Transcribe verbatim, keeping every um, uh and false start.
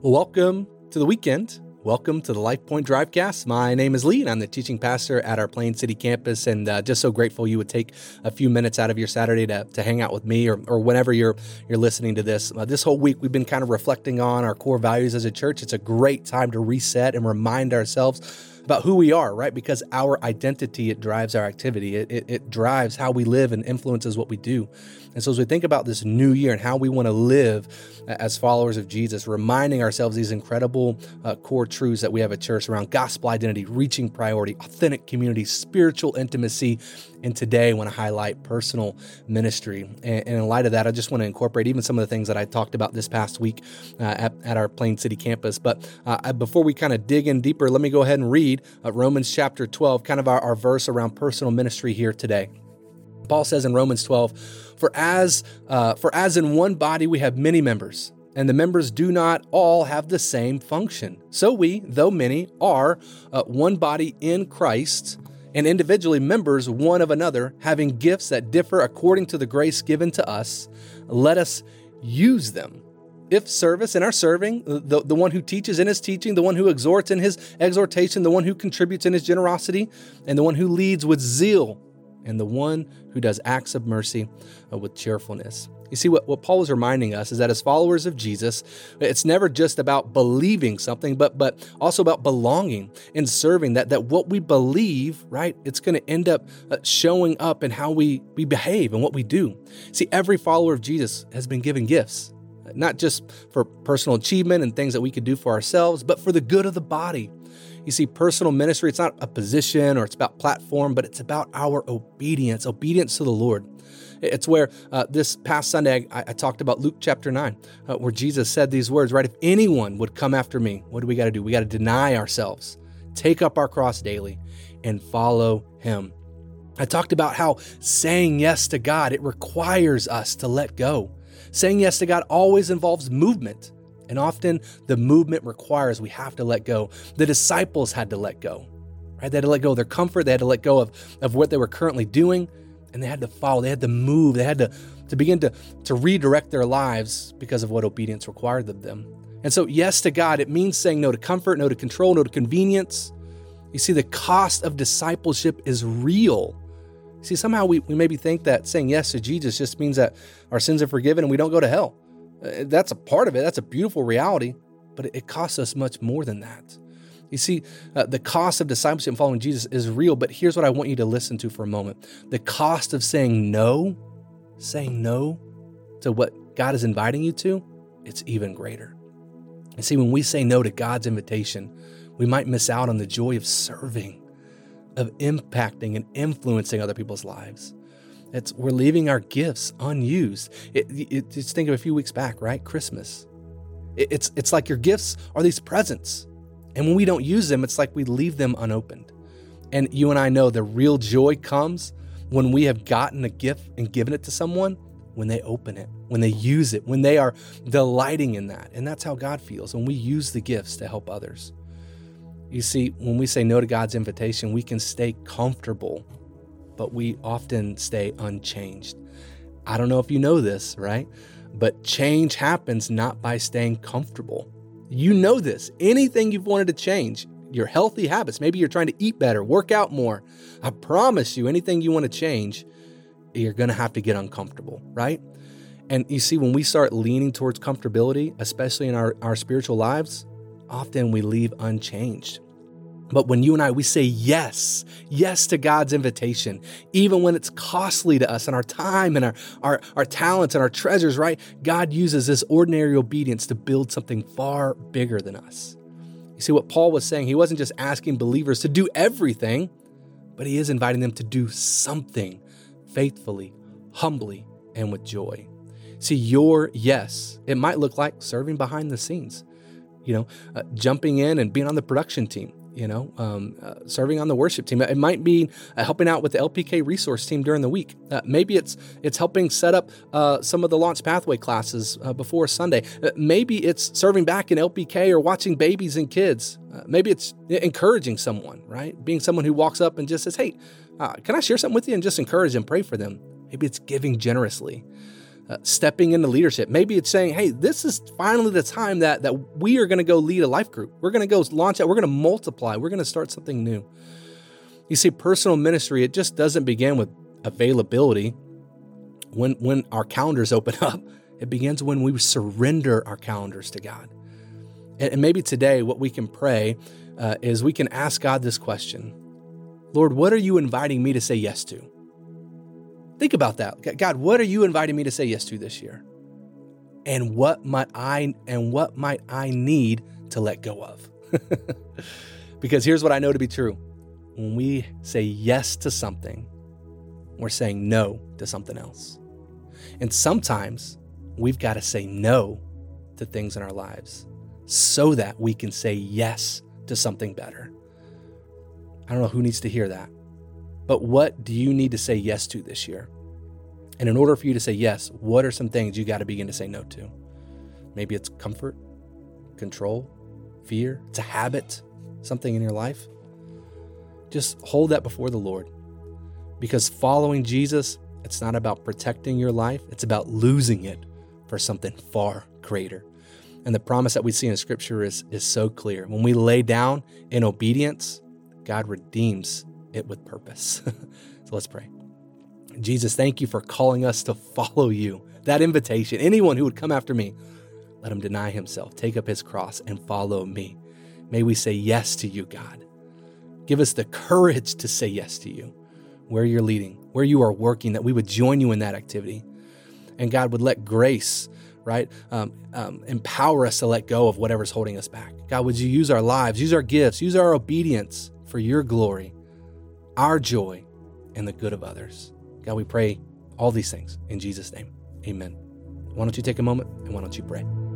Well, welcome to the weekend. Welcome to the Life Point Drivecast. My name is Lee, and I'm the teaching pastor at our Plain City campus, and uh, just so grateful you would take a few minutes out of your Saturday to, to hang out with me, or, or whenever you're you're listening to this. Uh, this whole week, we've been kind of reflecting on our core values as a church. It's a great time to reset and remind ourselves about who we are, right? Because our identity, it drives our activity. It, it, it drives how we live and influences what we do. And so as we think about this new year and how we want to live as followers of Jesus, reminding ourselves these incredible uh, core truths that we have at church around gospel identity, reaching priority, authentic community, spiritual intimacy, and today I want to highlight personal ministry. And, and in light of that, I just want to incorporate even some of the things that I talked about this past week uh, at, at our Plain City campus. But uh, before we kind of dig in deeper, let me go ahead and read uh, Romans chapter twelve, kind of our, our verse around personal ministry here today. Paul says in Romans twelve, For as uh, for as in one body we have many members, and the members do not all have the same function. So we, though many, are uh, one body in Christ, and individually members one of another, having gifts that differ according to the grace given to us. Let us use them. If service, in our serving, the, the one who teaches in his teaching, the one who exhorts in his exhortation, the one who contributes in his generosity, and the one who leads with zeal, and the one who does acts of mercy uh, with cheerfulness. You see, what, what Paul is reminding us is that as followers of Jesus, it's never just about believing something, but but also about belonging and serving, that, that what we believe, right, it's going to end up uh, showing up in how we, we behave and what we do. See, every follower of Jesus has been given gifts, not just for personal achievement and things that we could do for ourselves, but for the good of the body. You see, personal ministry, it's not a position or it's about platform, but it's about our obedience, obedience to the Lord. It's where uh, this past Sunday, I, I talked about Luke chapter nine, uh, where Jesus said these words, right? If anyone would come after me, what do we got to do? We got to deny ourselves, take up our cross daily, and follow him. I talked about how saying yes to God, it requires us to let go. Saying yes to God always involves movement. And often the movement requires we have to let go. The disciples had to let go, right? They had to let go of their comfort. They had to let go of, of what they were currently doing, and they had to follow. They had to move. They had to, to begin to, to redirect their lives because of what obedience required of them. And so yes to God, it means saying no to comfort, no to control, no to convenience. You see, the cost of discipleship is real. See, somehow we, we maybe think that saying yes to Jesus just means that our sins are forgiven and we don't go to hell. That's a part of it. That's a beautiful reality, but it costs us much more than that. You see, uh, the cost of discipleship and following Jesus is real, but here's what I want you to listen to for a moment. The cost of saying no, saying no to what God is inviting you to, it's even greater. You see, when we say no to God's invitation, we might miss out on the joy of serving, of impacting and influencing other people's lives. It's we're leaving our gifts unused. It, it, just think of a few weeks back, right? Christmas. It, it's it's like your gifts are these presents. And when we don't use them, it's like we leave them unopened. And you and I know the real joy comes when we have gotten a gift and given it to someone, when they open it, when they use it, when they are delighting in that. And that's how God feels when we use the gifts to help others. You see, when we say no to God's invitation, we can stay comfortable, but we often stay unchanged. I don't know if you know this, right? But change happens not by staying comfortable. You know this. Anything you've wanted to change, your healthy habits, maybe you're trying to eat better, work out more. I promise you, anything you want to change, you're going to have to get uncomfortable, right? And you see, when we start leaning towards comfortability, especially in our, our spiritual lives, often we leave unchanged. But when you and I, we say yes, yes to God's invitation, even when it's costly to us and our time and our, our, our talents and our treasures, right? God uses this ordinary obedience to build something far bigger than us. You see what Paul was saying? He wasn't just asking believers to do everything, but he is inviting them to do something faithfully, humbly, and with joy. See, your yes, it might look like serving behind the scenes, you know, uh, jumping in and being on the production team. You know, um, uh, serving on the worship team. It might be uh, helping out with the L P K resource team during the week. Uh, maybe it's it's helping set up uh, some of the Launch Pathway classes uh, before Sunday. Uh, maybe it's serving back in L P K or watching babies and kids. Uh, maybe it's encouraging someone, right? Being someone who walks up and just says, hey, uh, can I share something with you? And just encourage and pray for them. Maybe it's giving generously. uh, stepping into leadership. Maybe it's saying, hey, this is finally the time that, that we are going to go lead a life group. We're going to go launch out. We're going to multiply. We're going to start something new. You see, personal ministry, it just doesn't begin with availability. When, when our calendars open up, it begins when we surrender our calendars to God. And, and maybe today what we can pray uh, is we can ask God this question. Lord, what are you inviting me to say yes to? Think about that. God, what are you inviting me to say yes to this year? And what might I and what might I need to let go of? Because here's what I know to be true. When we say yes to something, we're saying no to something else. And sometimes we've got to say no to things in our lives so that we can say yes to something better. I don't know who needs to hear that, but what do you need to say yes to this year? And in order for you to say yes, what are some things you got to begin to say no to? Maybe it's comfort, control, fear. It's a habit, something in your life. Just hold that before the Lord, because following Jesus, it's not about protecting your life. It's about losing it for something far greater. And the promise that we see in Scripture is, is so clear. When we lay down in obedience, God redeems it with purpose. So let's pray. Jesus, thank you for calling us to follow you. That invitation, anyone who would come after me, let him deny himself, take up his cross, and follow me. May we say yes to you, God. Give us the courage to say yes to you, where you're leading, where you are working, that we would join you in that activity. And God would let grace, right, um, um, empower us to let go of whatever's holding us back. God, would you use our lives, use our gifts, use our obedience for your glory, our joy, and the good of others. God, we pray all these things in Jesus' name. Amen. Why don't you take a moment and why don't you pray?